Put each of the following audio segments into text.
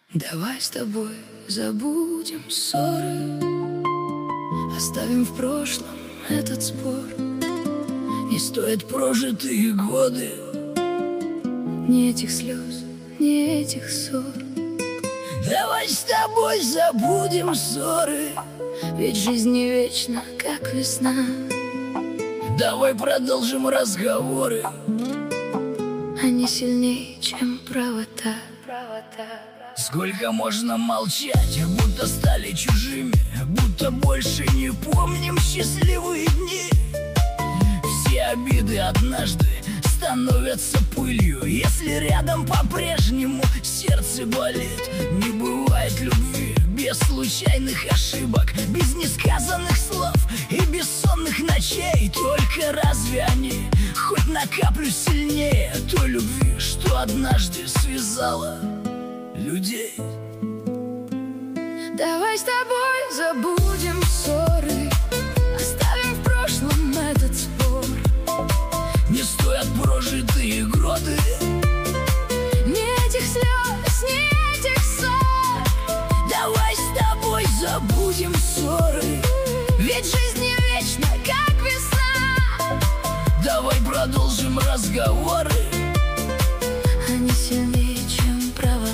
Давай с тобой забудем ссоры, оставим в прошлом этот спор. Не стоят прожитые годы ни этих слез, ни этих ссор. Давай с тобой забудем ссоры, ведь жизнь не вечна, как весна. Давай продолжим разговоры, они сильнее, чем правота. Сколько можно молчать, будто стали чужими, будто больше не помним счастливые дни. Все обиды однажды становятся пылью, если рядом по-прежнему сердце болит. Не бывает любви без случайных ошибок, без несказанных слов и бессонных ночей. Только разве они хоть на каплю сильнее той любви, что однажды связала людей? Давай с тобой забудем ссоры, оставим в прошлом этот спор. Не стоят прожитые годы ни этих слез, ни этих ссор. Давай с тобой забудем ссоры, ведь жизнь не вечна, как весна. Давай продолжим разговоры, они сильнее, чем правота.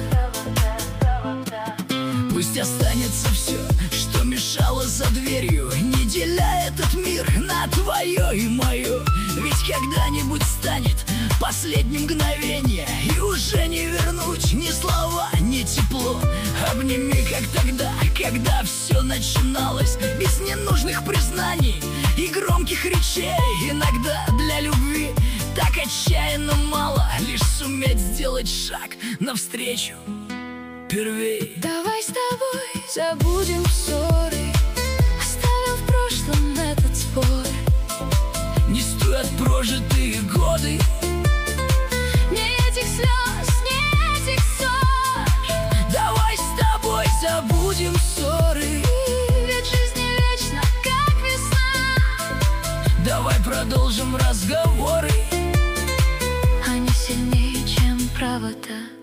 Пусть останется все, что мешало за дверью, не деля этот мир на твое и мое. Ведь когда-нибудь станет последним мгновение, и уже не вернуть ни слова, ни тепло. Обними, как тогда, когда все начиналось, без ненужных признаний и громких речей. Иногда для любви так отчаянно мало, лишь суметь сделать шаг навстречу первей. Давай с тобой забудем ссоры, оставим в прошлом этот спор. Не стоят прожитые годы ни этих слез, ни этих ссор. Давай с тобой забудем ссоры, ведь жизнь не вечна, как весна. Давай продолжим разговоры, они сильнее, чем правота.